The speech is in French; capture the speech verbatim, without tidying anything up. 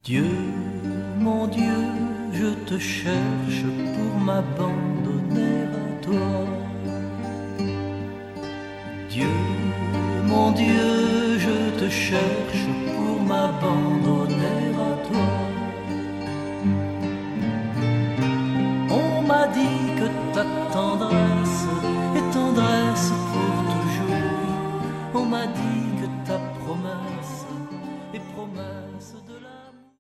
Dieu, mon Dieu, je te cherche pour m'abandonner à toi. Dieu, mon Dieu, je te cherche pour m'abandonner.